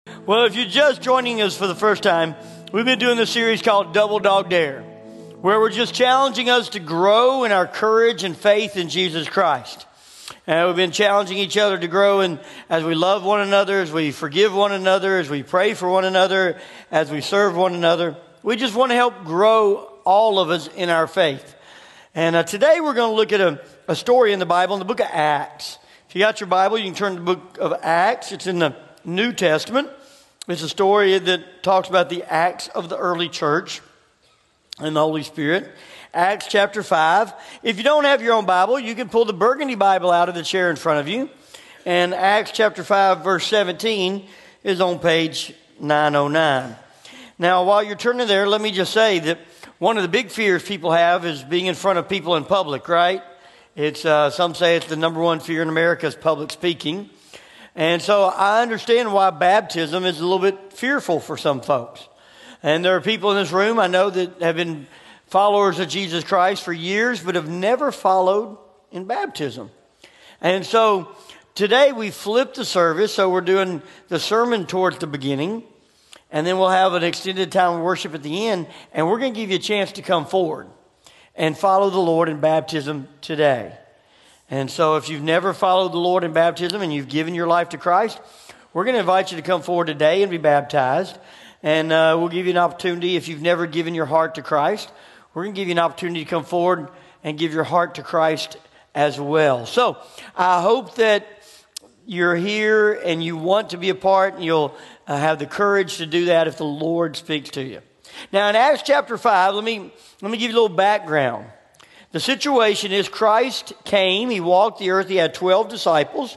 Well, if you're just joining us for the first time, we've been doing this series called Double Dog Dare, where we're just challenging us to grow in our courage and faith in Jesus Christ. And we've been challenging each other to grow as we love one another, as we forgive one another, as we pray for one another, as we serve one another. We just want to help grow all of us in our faith. And today we're going to look at a story in the Bible, in the book of Acts. If you got your Bible, you can turn to the book of Acts. It's in the New Testament. It's a story that talks about the acts of the early church and the Holy Spirit. Acts chapter 5. If you don't have your own Bible, you can pull the Burgundy Bible out of the chair in front of you. And Acts chapter 5, verse 17 is on page 909. Now, while you're turning there, let me just say that one of the big fears people have is being in front of people in public, right? It's some say it's the number one fear in America is public speaking. And so I understand why baptism is a little bit fearful for some folks. And there are people in this room I know that have been followers of Jesus Christ for years, but have never followed in baptism. And so today we flipped the service, so we're doing the sermon towards the beginning, and then we'll have an extended time of worship at the end, and we're going to give you a chance to come forward and follow the Lord in baptism today. And so if you've never followed the Lord in baptism and you've given your life to Christ, we're going to invite you to come forward today and be baptized. And we'll give you an opportunity, if you've never given your heart to Christ, we're going to give you an opportunity to come forward and give your heart to Christ as well. So I hope that you're here and you want to be a part, and you'll have the courage to do that if the Lord speaks to you. Now in Acts chapter 5, let me give you a little background. The situation is Christ came, he walked the earth, he had 12 disciples,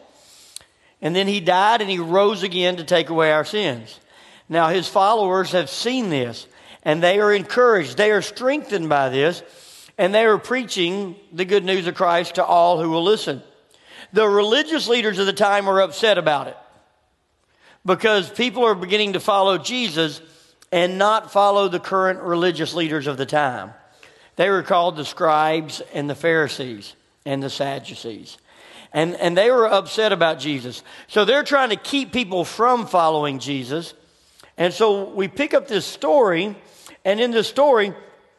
and then he died and he rose again to take away our sins. Now his followers have seen this, and they are encouraged, they are strengthened by this, and they are preaching the good news of Christ to all who will listen. The religious leaders of the time are upset about it, because people are beginning to follow Jesus and not follow the current religious leaders of the time. They were called the scribes and the Pharisees and the Sadducees. And they were upset about Jesus. So they're trying to keep people from following Jesus. And so we pick up this story, and in this story,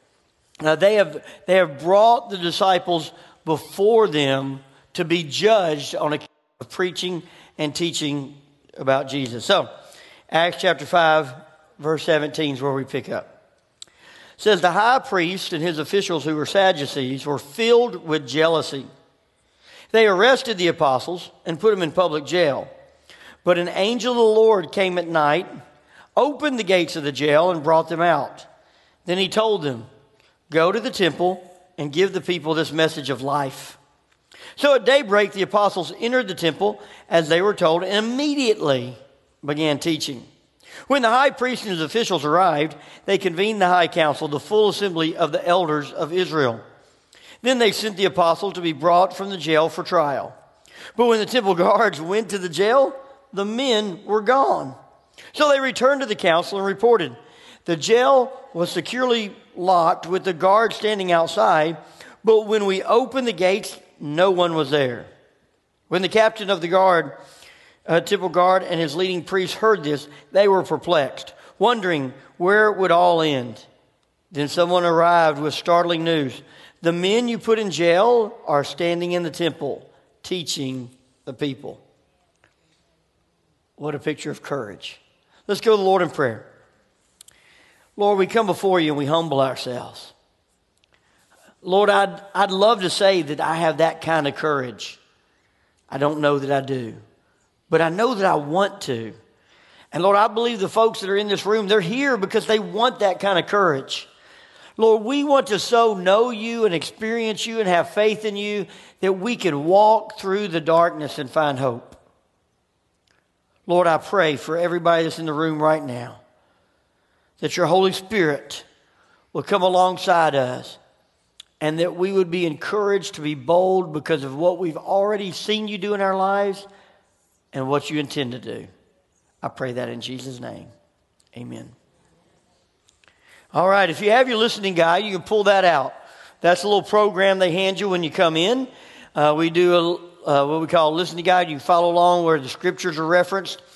they have brought the disciples before them to be judged on account of preaching and teaching about Jesus. So Acts chapter 5, verse 17 is where we pick up. It says, the high priest and his officials, who were Sadducees, were filled with jealousy. They arrested the apostles and put them in public jail. But an angel of the Lord came at night, opened the gates of the jail, and brought them out. Then he told them, go to the temple and give the people this message of life. So at daybreak, the apostles entered the temple as they were told, and immediately began teaching. When the high priest and his officials arrived, they convened the high council, the full assembly of the elders of Israel. Then they sent the apostles to be brought from the jail for trial. But when the temple guards went to the jail, the men were gone. So they returned to the council and reported, the jail was securely locked with the guards standing outside, but when we opened the gates, no one was there. When the captain of the temple guard and his leading priests heard this, they were perplexed, wondering where it would all end. Then someone arrived with startling news. The men you put in jail are standing in the temple, teaching the people. What a picture of courage. Let's go to the Lord in prayer. Lord, we come before you and we humble ourselves. Lord, I'd love to say that I have that kind of courage. I don't know that I do. But I know that I want to. And Lord, I believe the folks that are in this room, they're here because they want that kind of courage. Lord, we want to so know you and experience you and have faith in you that we can walk through the darkness and find hope. Lord, I pray for everybody that's in the room right now that your Holy Spirit will come alongside us and that we would be encouraged to be bold because of what we've already seen you do in our lives and what you intend to do. I pray that in Jesus' name. Amen. All right, if you have your listening guide, you can pull that out. That's a little program they hand you when you come in. We do what we call a listening guide. You can follow along where the scriptures are referenced.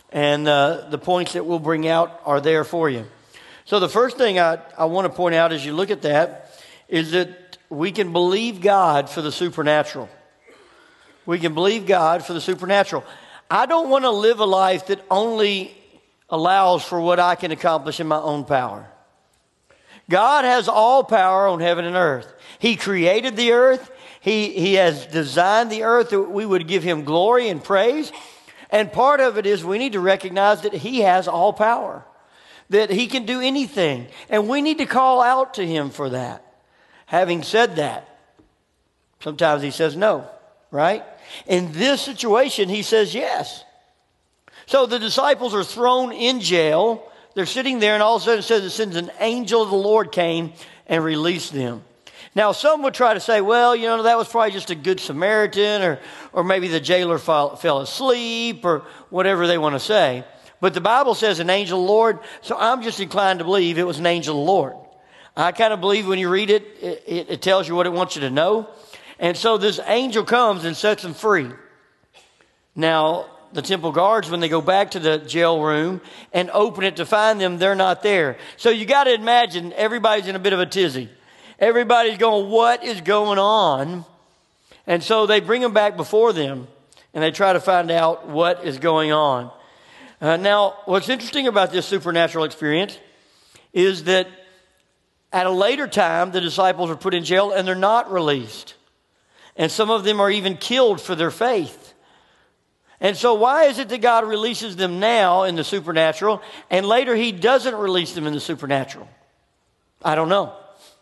And the points that we'll bring out are there for you. So the first thing I want to point out as you look at that is that we can believe God for the supernatural. We can believe God for the supernatural. I don't want to live a life that only allows for what I can accomplish in my own power. God has all power on heaven and earth. He created the earth. He has designed the earth that we would give him glory and praise. And part of it is we need to recognize that he has all power, that he can do anything. And we need to call out to him for that. Having said that, sometimes he says no, right? In this situation, he says yes. So the disciples are thrown in jail. They're sitting there, and all of a sudden it says it sends an angel of the Lord came and released them. Now, some would try to say, well, that was probably just a good Samaritan, or maybe the jailer fell asleep, or whatever they want to say. But the Bible says an angel of the Lord, so I'm just inclined to believe it was an angel of the Lord. I kind of believe when you read it, it tells you what it wants you to know. And so this angel comes and sets them free. Now, the temple guards, when they go back to the jail room and open it to find them, they're not there. So you got to imagine everybody's in a bit of a tizzy. Everybody's going, what is going on? And so they bring them back before them, and they try to find out what is going on. Now, what's interesting about this supernatural experience is that at a later time, the disciples are put in jail, and they're not released. And some of them are even killed for their faith. And so why is it that God releases them now in the supernatural, and later he doesn't release them in the supernatural? I don't know.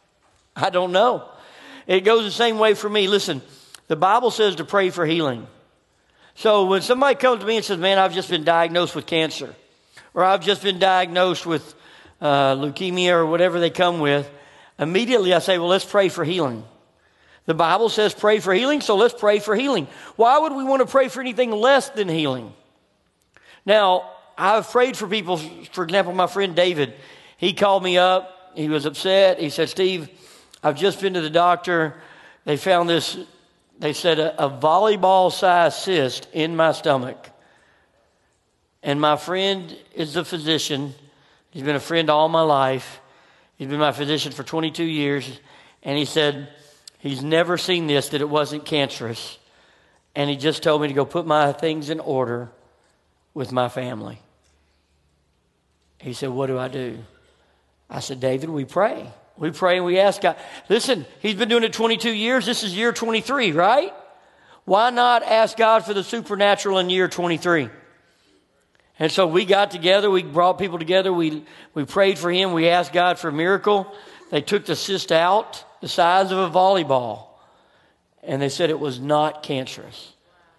It goes the same way for me. Listen, the Bible says to pray for healing. So when somebody comes to me and says, man, I've just been diagnosed with cancer, or I've just been diagnosed with leukemia, or whatever they come with, immediately I say, well, let's pray for healing. The Bible says pray for healing, so let's pray for healing. Why would we want to pray for anything less than healing? Now, I've prayed for people. For example, my friend David, he called me up. He was upset. He said, Steve, I've just been to the doctor. They found this, they said, a volleyball-sized cyst in my stomach. And my friend is a physician. He's been a friend all my life. He's been my physician for 22 years. And he said, he's never seen this, that it wasn't cancerous. And he just told me to go put my things in order with my family. He said, what do I do? I said, David, we pray. We pray and we ask God. Listen, he's been doing it 22 years. This is year 23, right? Why not ask God for the supernatural in year 23? And so we got together. We brought people together. We prayed for him. We asked God for a miracle. They took the cyst out, the size of a volleyball, and they said it was not cancerous.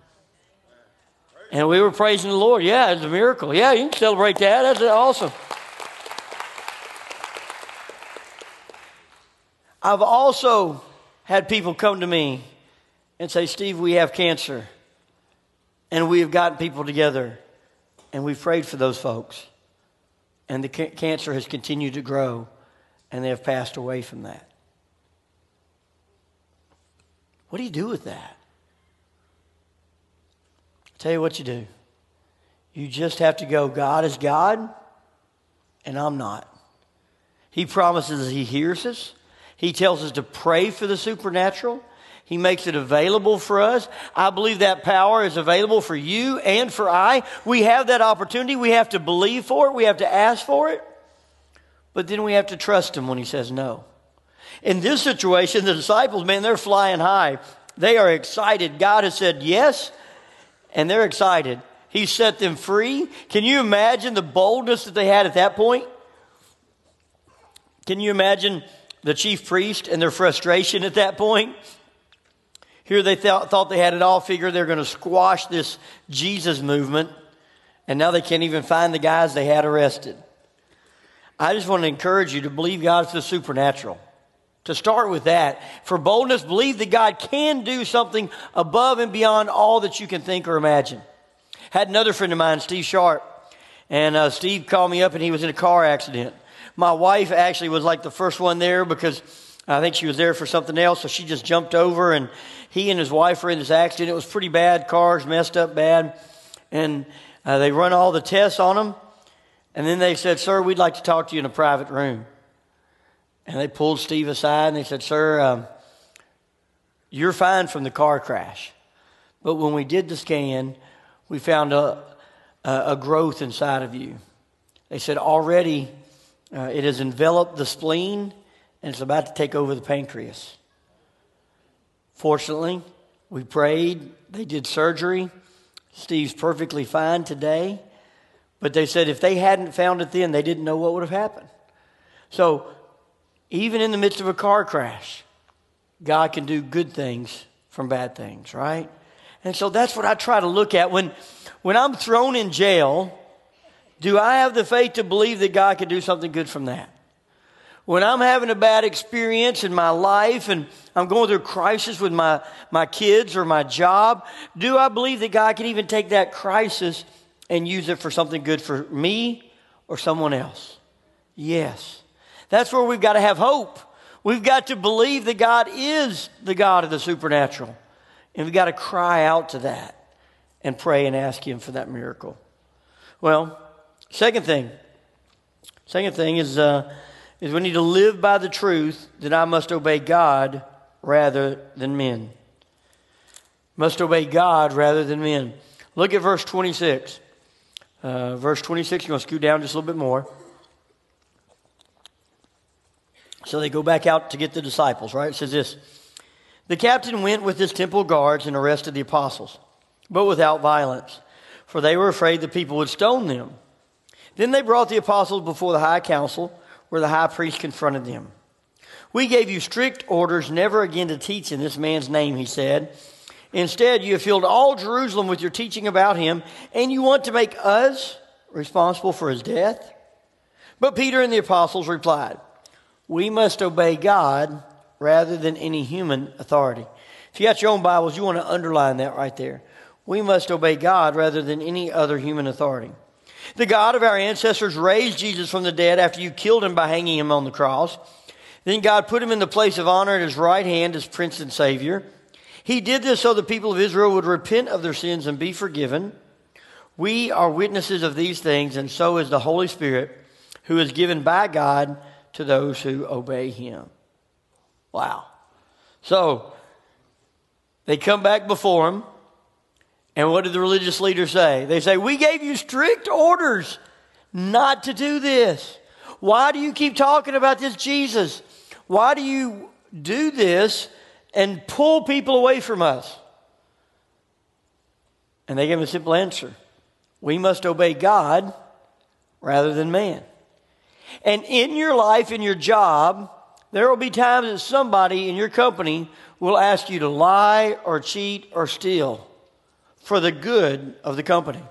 And we were praising the Lord. Yeah, it's a miracle. Yeah, you can celebrate that. That's awesome. I've also had people come to me and say, Steve, we have cancer. And we have gotten people together, and we've prayed for those folks. And the cancer has continued to grow, and they have passed away from that. What do you do with that? I'll tell you what you do. You just have to go, God is God, and I'm not. He promises he hears us. He tells us to pray for the supernatural. He makes it available for us. I believe that power is available for you and for I. We have that opportunity. We have to believe for it. We have to ask for it. But then we have to trust him when he says no. In this situation, the disciples, man, they're flying high. They are excited. God has said yes, and they're excited. He set them free. Can you imagine the boldness that they had at that point? Can you imagine the chief priest and their frustration at that point? Here they thought they had it all figured. They're going to squash this Jesus movement. And now they can't even find the guys they had arrested. I just want to encourage you to believe God for the supernatural. To start with that. For boldness, believe that God can do something above and beyond all that you can think or imagine. Had another friend of mine, Steve Sharp. And Steve called me up and he was in a car accident. My wife actually was like the first one there because I think she was there for something else. So she just jumped over, and he and his wife were in this accident. It was pretty bad. Cars messed up bad. And They run all the tests on him. And then they said, "Sir, we'd like to talk to you in a private room." And they pulled Steve aside and they said, "Sir, you're fine from the car crash. But when we did the scan, we found a growth inside of you." They said, "Already it has enveloped the spleen and it's about to take over the pancreas." Fortunately, we prayed. They did surgery. Steve's perfectly fine today. But they said if they hadn't found it then, they didn't know what would have happened. So even in the midst of a car crash, God can do good things from bad things, right? And so that's what I try to look at. When I'm thrown in jail, do I have the faith to believe that God can do something good from that? When I'm having a bad experience in my life and I'm going through a crisis with my kids or my job, do I believe that God can even take that crisis and use it for something good for me or someone else? Yes. That's where we've got to have hope. We've got to believe that God is the God of the supernatural. And we've got to cry out to that and pray and ask Him for that miracle. Well, second thing is we need to live by the truth that I must obey God rather than men. Must obey God rather than men. Look at verse 26. Verse 26, you're going to scoot down just a little bit more. So they go back out to get the disciples, right? It says this: "The captain went with his temple guards and arrested the apostles, but without violence, for they were afraid the people would stone them. Then they brought the apostles before the high council, where the high priest confronted them. 'We gave you strict orders never again to teach in this man's name,' he said. 'Instead, you have filled all Jerusalem with your teaching about him, and you want to make us responsible for his death?' But Peter and the apostles replied, 'We must obey God rather than any human authority.'" If you got your own Bibles, you want to underline that right there. We must obey God rather than any other human authority. "The God of our ancestors raised Jesus from the dead after you killed him by hanging him on the cross. Then God put him in the place of honor at his right hand as Prince and Savior. He did this so the people of Israel would repent of their sins and be forgiven. We are witnesses of these things, and so is the Holy Spirit, who is given by God to those who obey him." Wow. So, they come back before him, and what did the religious leaders say? They say, "We gave you strict orders not to do this. Why do you keep talking about this Jesus? Why do you do this and pull people away from us?" And they gave him a simple answer: we must obey God rather than man. And in your life, in your job, there will be times that somebody in your company will ask you to lie or cheat or steal for the good of the company.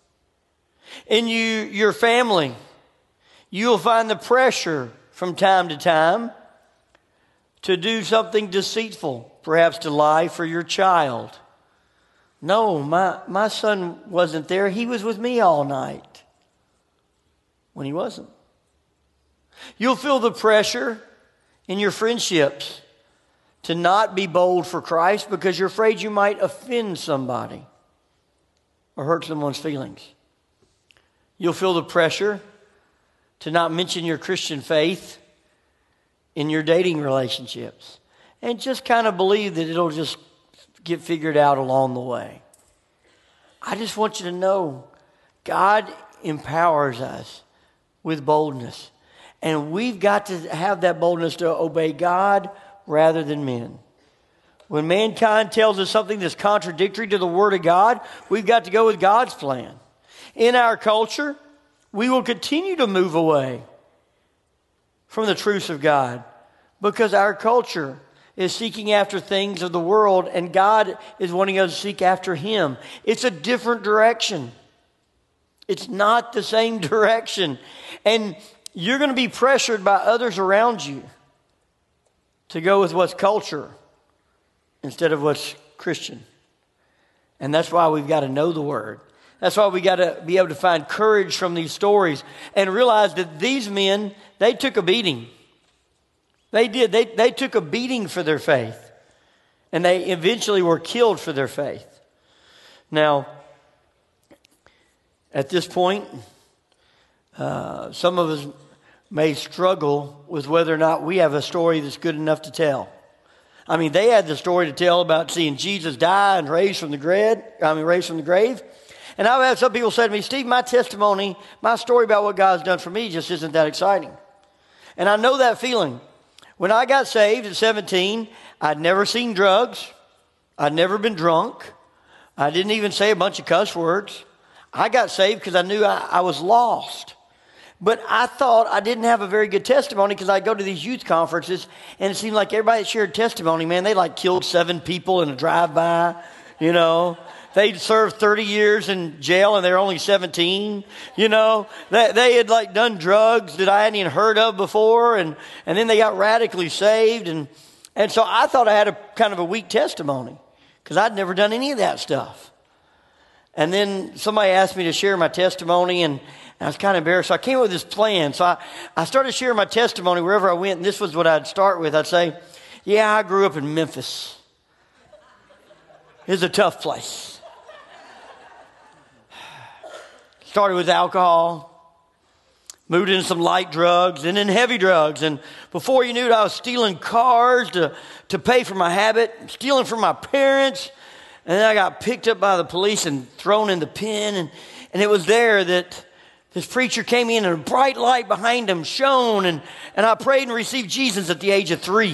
In your family, you'll find the pressure from time to time to do something deceitful, perhaps to lie for your child. "No, my son wasn't there. He was with me all night," when he wasn't. You'll feel the pressure in your friendships to not be bold for Christ because you're afraid you might offend somebody or hurt someone's feelings. You'll feel the pressure to not mention your Christian faith in your dating relationships and just kind of believe that it'll just get figured out along the way. I just want you to know God empowers us with boldness. And we've got to have that boldness to obey God rather than men. When mankind tells us something that's contradictory to the Word of God, we've got to go with God's plan. In our culture, we will continue to move away from the truths of God because our culture is seeking after things of the world and God is wanting us to seek after Him. It's a different direction. It's not the same direction. And you're going to be pressured by others around you to go with what's culture instead of what's Christian. And that's why we've got to know the Word. That's why we got to be able to find courage from these stories and realize that these men, they took a beating. They did. They took a beating for their faith. And they eventually were killed for their faith. Now, At this point, some of us may struggle with whether or not we have a story that's good enough to tell. I mean, they had the story to tell about seeing Jesus die and raised from the grave. And I've had some people say to me, Steve, my testimony, my story about what God's done for me just isn't that exciting. And I know that feeling. When I got saved at 17, I'd never seen drugs. I'd never been drunk. I didn't even say a bunch of cuss words. I got saved because I knew I was lost. But I thought I didn't have a very good testimony because I'd go to these youth conferences and it seemed like everybody that shared testimony, man, they like killed 7 people in a drive-by, you know. They'd served 30 years in jail and they're only 17, you know. They had like done drugs that I hadn't even heard of before and then they got radically saved. And so I thought I had a kind of a weak testimony because I'd never done any of that stuff. And then somebody asked me to share my testimony and I was kind of embarrassed. So I came up with this plan. So I started sharing my testimony wherever I went. And this was what I'd start with. I'd say, yeah, I grew up in Memphis. It's a tough place. Started with alcohol. Moved into some light drugs and then heavy drugs. And before you knew it, I was stealing cars to pay for my habit. Stealing from my parents. And then I got picked up by the police and thrown in the pen. And it was there that this preacher came in and a bright light behind him shone. And I prayed and received Jesus at the age of 3.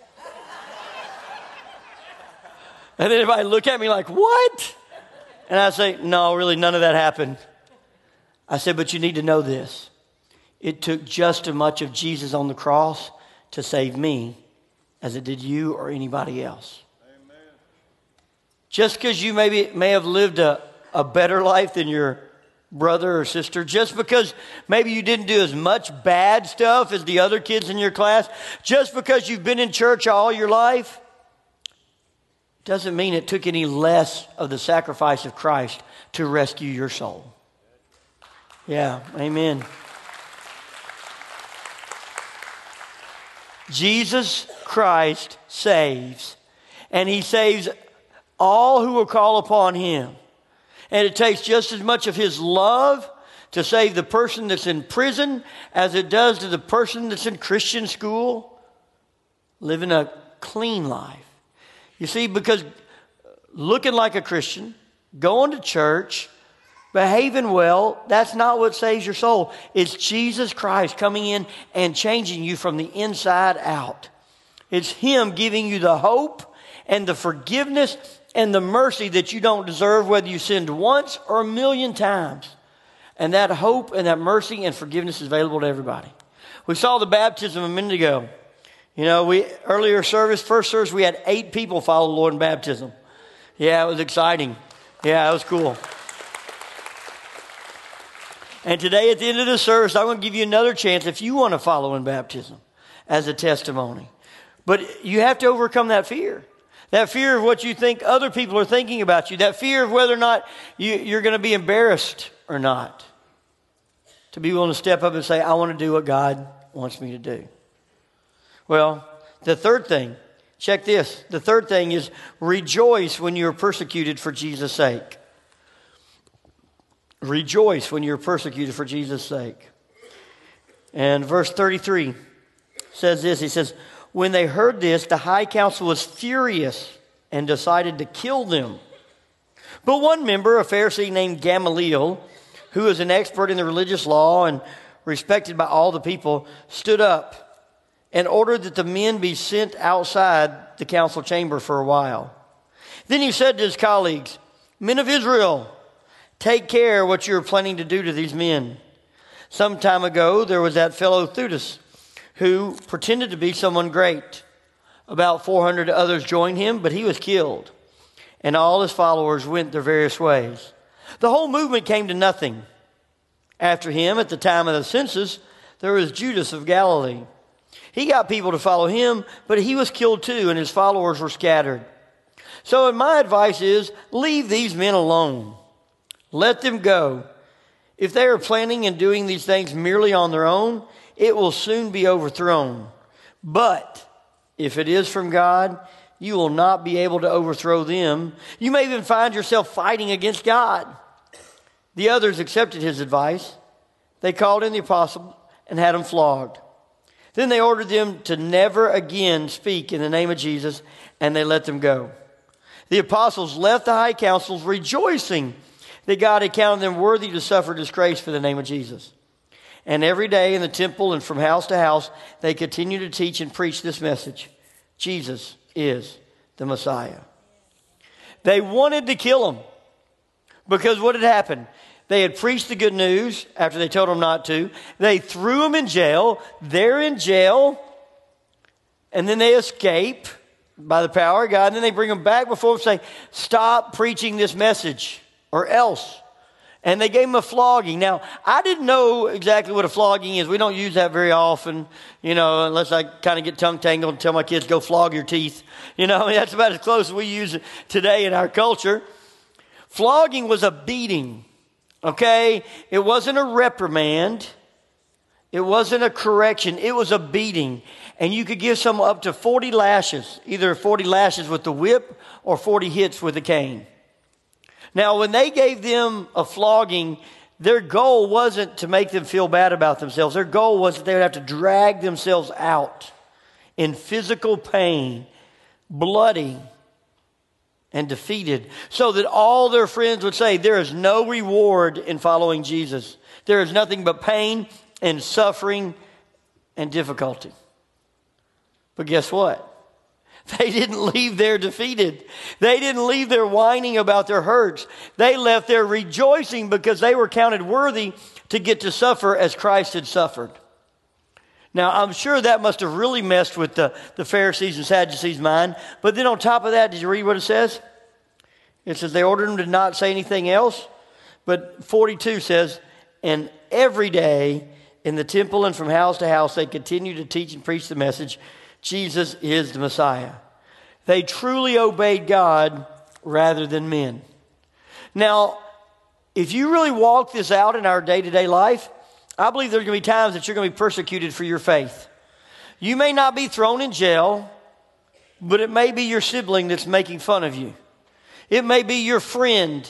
And then everybody looked at me like, what? And I say, no, really, none of that happened. I said, but you need to know this. It took just as much of Jesus on the cross to save me as it did you or anybody else. Amen. Just because you may have lived a better life than your brother or sister, just because maybe you didn't do as much bad stuff as the other kids in your class, just because you've been in church all your life, doesn't mean it took any less of the sacrifice of Christ to rescue your soul. Yeah, amen. Jesus Christ saves, and he saves all who will call upon him. And it takes just as much of his love to save the person that's in prison as it does to the person that's in Christian school, living a clean life. You see, because looking like a Christian, going to church, behaving well, that's not what saves your soul. It's Jesus Christ coming in and changing you from the inside out. It's him giving you the hope and the forgiveness and the mercy that you don't deserve, whether you sinned once or 1,000,000 times. And that hope and that mercy and forgiveness is available to everybody. We saw the baptism a minute ago. You know, first service, we had 8 people follow the Lord in baptism. Yeah, it was exciting. Yeah, it was cool. And today at the end of the service, I'm going to give you another chance if you want to follow in baptism as a testimony. But you have to overcome that fear. That fear of what you think other people are thinking about you. That fear of whether or not you're going to be embarrassed or not. To be willing to step up and say, I want to do what God wants me to do. Well, the third thing, check this. The third thing is rejoice when you're persecuted for Jesus' sake. Rejoice when you're persecuted for Jesus' sake. And verse 33 says this. He says, when they heard this, the high council was furious and decided to kill them. But one member, a Pharisee named Gamaliel, who was an expert in the religious law and respected by all the people, stood up and ordered that the men be sent outside the council chamber for a while. Then he said to his colleagues, men of Israel, take care what you are planning to do to these men. Some time ago, there was that fellow Theudas, who pretended to be someone great. About 400 others joined him, but he was killed. And all his followers went their various ways. The whole movement came to nothing. After him, at the time of the census, there was Judas of Galilee. He got people to follow him, but he was killed too, and his followers were scattered. So my advice is, leave these men alone. Let them go. If they are planning and doing these things merely on their own, it will soon be overthrown. But if it is from God, you will not be able to overthrow them. You may even find yourself fighting against God. The others accepted his advice. They called in the apostle and had him flogged. Then they ordered them to never again speak in the name of Jesus, and they let them go. The apostles left the high councils rejoicing that God had counted them worthy to suffer disgrace for the name of Jesus. And every day in the temple and from house to house, they continued to teach and preach this message: Jesus is the Messiah. They wanted to kill him because what had happened? They had preached the good news after they told him not to. They threw him in jail. They're in jail. And then they escape by the power of God. And then they bring him back before him and say, stop preaching this message or else. And they gave him a flogging. Now, I didn't know exactly what a flogging is. We don't use that very often, unless I kind of get tongue tangled and tell my kids, go flog your teeth. That's about as close as we use it today in our culture. Flogging was a beating. Okay, it wasn't a reprimand. It wasn't a correction. It was a beating. And you could give someone up to 40 lashes, either 40 lashes with the whip or 40 hits with a cane. Now, when they gave them a flogging, their goal wasn't to make them feel bad about themselves. Their goal was that they would have to drag themselves out in physical pain, bloody, and defeated, so that all their friends would say, there is no reward in following Jesus. There is nothing but pain and suffering and difficulty. But guess what? They didn't leave there defeated. They didn't leave there whining about their hurts. They left there rejoicing because they were counted worthy to get to suffer as Christ had suffered. Now, I'm sure that must have really messed with the Pharisees and Sadducees' mind. But then on top of that, did you read what it says? It says they ordered them to not say anything else. But 42 says, and every day in the temple and from house to house, they continued to teach and preach the message, Jesus is the Messiah. They truly obeyed God rather than men. Now, if you really walk this out in our day-to-day life, I believe there's going to be times that you're going to be persecuted for your faith. You may not be thrown in jail, but it may be your sibling that's making fun of you. It may be your friend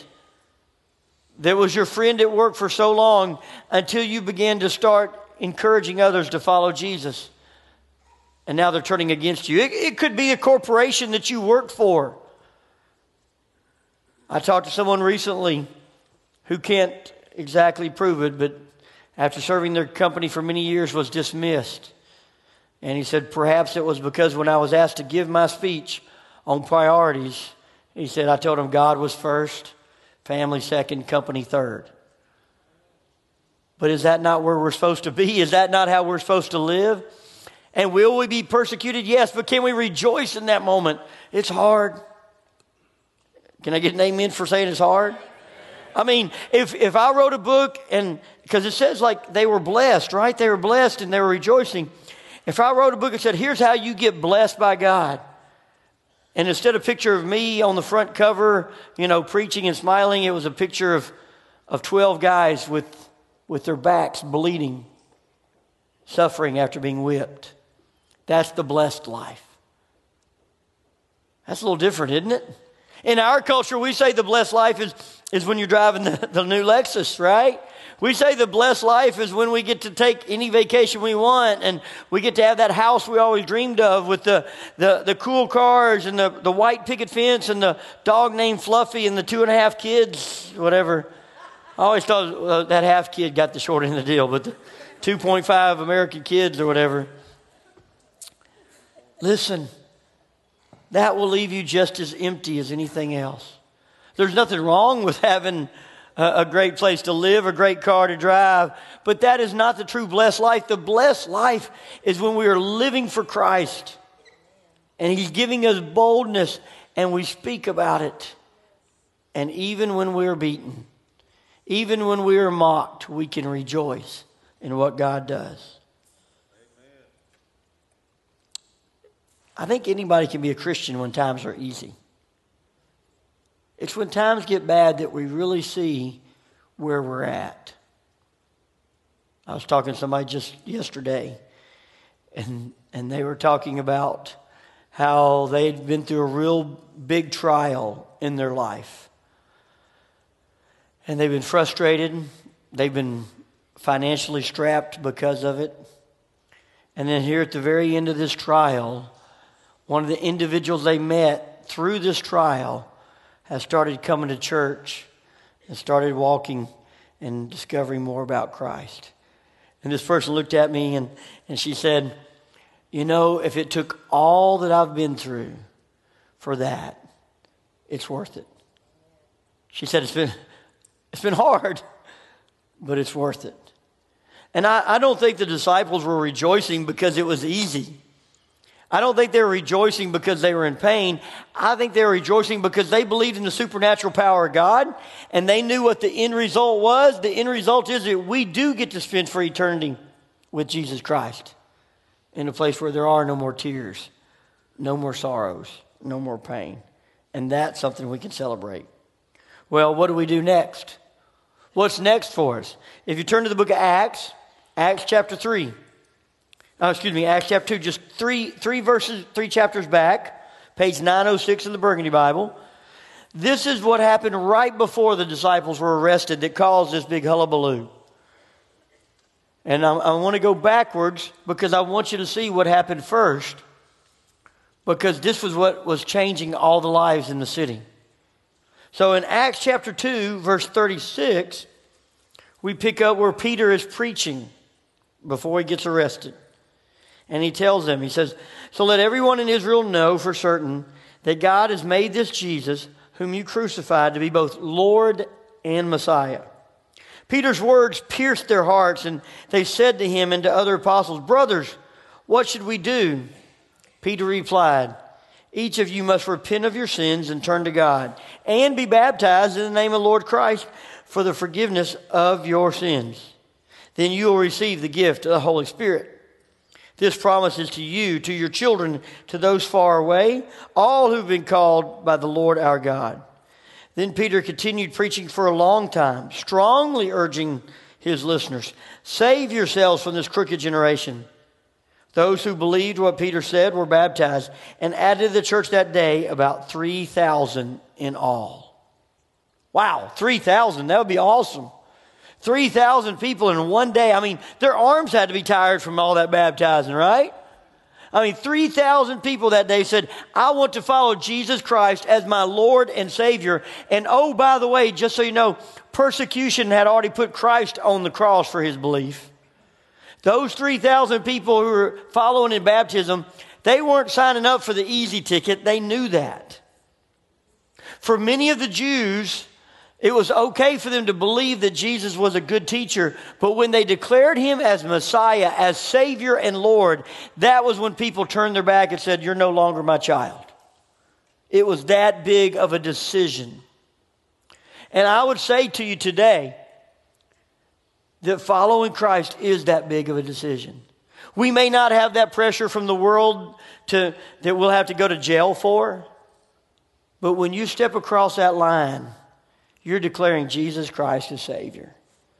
that was your friend at work for so long until you began to start encouraging others to follow Jesus. And now they're turning against you. It could be a corporation that you work for. I talked to someone recently who can't exactly prove it, but after serving their company for many years was dismissed. And he said, perhaps it was because when I was asked to give my speech on priorities, he said, I told him God was first, family second, company third. But is that not where we're supposed to be? Is that not how we're supposed to live? And will we be persecuted? Yes, but can we rejoice in that moment? It's hard. Can I get an amen for saying it's hard? I mean, if I wrote a book, and because it says like they were blessed, right? They were blessed and they were rejoicing. If I wrote a book and said, here's how you get blessed by God, and instead of a picture of me on the front cover, preaching and smiling, it was a picture of 12 guys with their backs bleeding, suffering after being whipped. That's the blessed life. That's a little different, isn't it? In our culture, we say the blessed life is when you're driving the new Lexus, right? We say the blessed life is when we get to take any vacation we want, and we get to have that house we always dreamed of with the cool cars and the white picket fence and the dog named Fluffy and the 2.5 kids, whatever. I always thought that half kid got the short end of the deal, but the 2.5 American kids or whatever. Listen, that will leave you just as empty as anything else. There's nothing wrong with having a great place to live, a great car to drive, but that is not the true blessed life. The blessed life is when we are living for Christ and He's giving us boldness and we speak about it. And even when we are beaten, even when we are mocked, we can rejoice in what God does. I think anybody can be a Christian when times are easy. It's when times get bad that we really see where we're at. I was talking to somebody just yesterday, and they were talking about how they'd been through a real big trial in their life. And they've been frustrated. They've been financially strapped because of it. And then here at the very end of this trial, one of the individuals they met through this trial has started coming to church and started walking and discovering more about Christ. And this person looked at me and she said, you know, if it took all that I've been through for that, it's worth it. She said, it's been hard, but it's worth it. And I don't think the disciples were rejoicing because it was easy. I don't think they were rejoicing because they were in pain. I think they were rejoicing because they believed in the supernatural power of God, and they knew what the end result was. The end result is that we do get to spend for eternity with Jesus Christ in a place where there are no more tears, no more sorrows, no more pain. And that's something we can celebrate. Well, what do we do next? What's next for us? If you turn to the book of Acts chapter 3. Acts chapter 2, just three chapters back, page 906 in the Burgundy Bible. This is what happened right before the disciples were arrested that caused this big hullabaloo. And I want to go backwards because I want you to see what happened first, because this was what was changing all the lives in the city. So in Acts chapter 2, verse 36, we pick up where Peter is preaching before he gets arrested. And he tells them, he says, so let everyone in Israel know for certain that God has made this Jesus, whom you crucified, to be both Lord and Messiah. Peter's words pierced their hearts, and they said to him and to other apostles, brothers, what should we do? Peter replied, each of you must repent of your sins and turn to God, and be baptized in the name of the Lord Christ for the forgiveness of your sins. Then you will receive the gift of the Holy Spirit. This promise is to you, to your children, to those far away, all who've been called by the Lord our God. Then Peter continued preaching for a long time, strongly urging his listeners, save yourselves from this crooked generation. Those who believed what Peter said were baptized and added to the church that day about 3,000 in all. Wow, 3,000, that would be awesome. 3,000 people in one day. I mean, their arms had to be tired from all that baptizing, right? I mean, 3,000 people that day said, I want to follow Jesus Christ as my Lord and Savior. And oh, by the way, just so you know, persecution had already put Christ on the cross for his belief. Those 3,000 people who were following in baptism, they weren't signing up for the easy ticket. They knew that. For many of the Jews, it was okay for them to believe that Jesus was a good teacher, but when they declared him as Messiah, as Savior and Lord, that was when people turned their back and said, you're no longer my child. It was that big of a decision. And I would say to you today that following Christ is that big of a decision. We may not have that pressure from the world that we'll have to go to jail for, but when you step across that line, you're declaring Jesus Christ as Savior.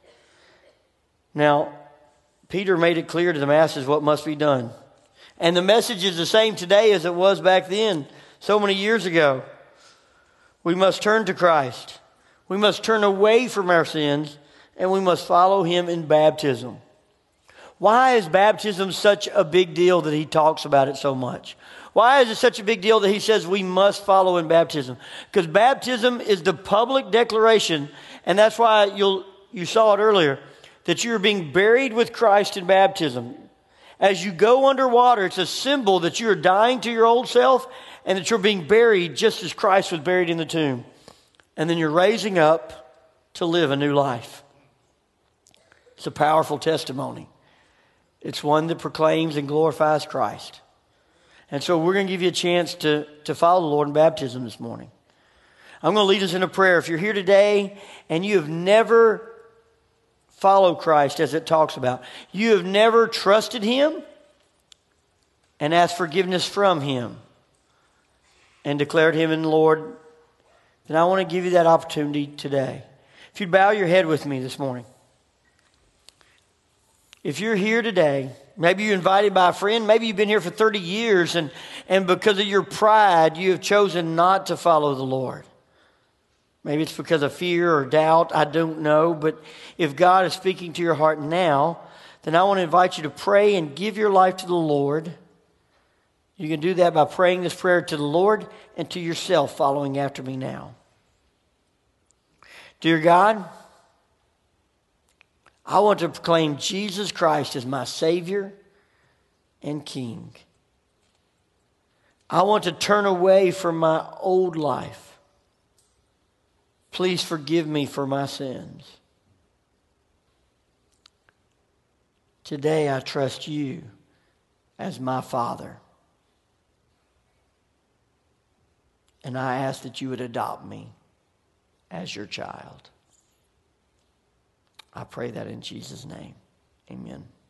Now, Peter made it clear to the masses what must be done. And the message is the same today as it was back then, so many years ago. We must turn to Christ. We must turn away from our sins, and we must follow him in baptism. Why is baptism such a big deal that he talks about it so much? Why is it such a big deal that he says we must follow in baptism? Because baptism is the public declaration, and that's why you saw it earlier, that you're being buried with Christ in baptism. As you go underwater, it's a symbol that you're dying to your old self and that you're being buried just as Christ was buried in the tomb. And then you're raising up to live a new life. It's a powerful testimony. It's one that proclaims and glorifies Christ. And so we're going to give you a chance to follow the Lord in baptism this morning. I'm going to lead us in a prayer. If you're here today and you have never followed Christ as it talks about, you have never trusted him and asked forgiveness from him and declared him in the Lord, then I want to give you that opportunity today. If you'd bow your head with me this morning. If you're here today, maybe you're invited by a friend, maybe you've been here for 30 years and because of your pride, you have chosen not to follow the Lord. Maybe it's because of fear or doubt. I don't know. But if God is speaking to your heart now, then I want to invite you to pray and give your life to the Lord. You can do that by praying this prayer to the Lord and to yourself, following after me now. Dear God, I want to proclaim Jesus Christ as my Savior and King. I want to turn away from my old life. Please forgive me for my sins. Today I trust you as my Father. And I ask that you would adopt me as your child. I pray that in Jesus' name. Amen.